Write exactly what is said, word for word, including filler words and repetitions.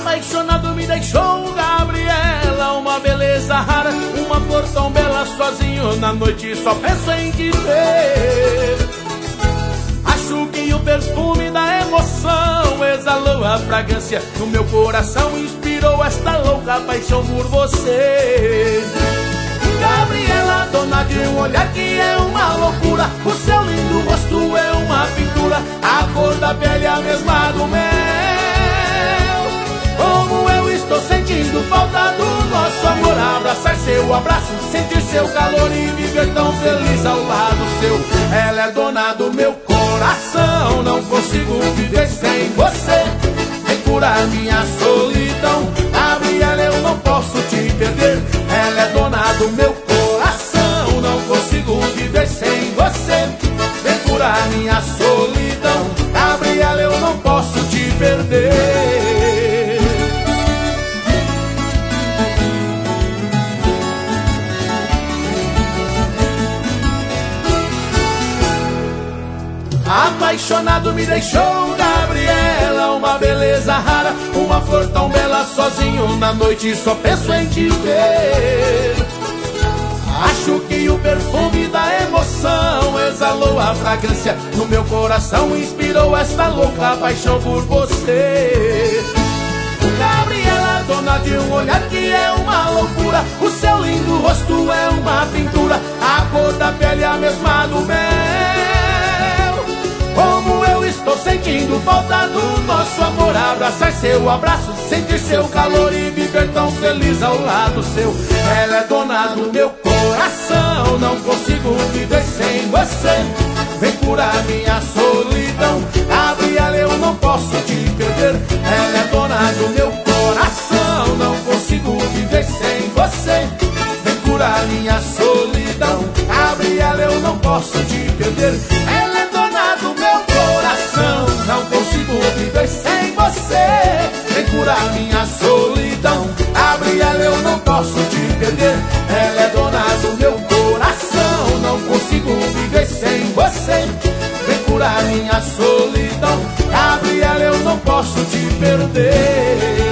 Apaixonado me deixou Gabriela, uma beleza rara, uma flor tão bela. Sozinho na noite só penso em te ver. Acho que o perfume da emoção exalou a fragrância no meu coração, inspirou esta louca paixão por você. Gabriela, dona de um olhar que é uma loucura, o seu lindo rosto é uma pintura, a cor da pele é a mesma do mel. Como eu estou sentindo falta do nosso amor, abraçar seu abraço, sentir seu calor e viver tão feliz ao lado seu. Ela é dona do meu coração, não consigo viver sem você. Vem curar minha solidão, Gabriela, eu não posso te perder. Ela é dona do meu coração, não consigo viver sem você. Vem curar minha solidão, Gabriela, eu não posso te perder. Apaixonado me deixou Gabriela, uma beleza rara, uma flor tão bela. Sozinho na noite só penso em te ver. Acho que o perfume da emoção exalou a fragrância no meu coração, inspirou esta louca paixão por você. Gabriela, dona de um olhar que é uma loucura, o seu lindo rosto é uma pintura, a cor da pele é a mesma do mel. Como eu estou sentindo falta do nosso amor, abraçar seu abraço, sentir seu calor e viver tão feliz ao lado seu. Ela é dona do meu coração, não consigo viver sem você. Vem curar minha solidão, Gabriela, eu não posso te perder. Ela é dona do meu coração, não consigo viver sem você. Vem curar minha solidão, Gabriela, eu não posso te perder. Ela é dona do meu coração, não consigo viver sem você. Vem curar minha solidão, Gabriela, eu não posso te perder. Ela é dona do meu coração, não consigo viver sem você. Vem curar minha solidão, Gabriela, eu não posso te perder.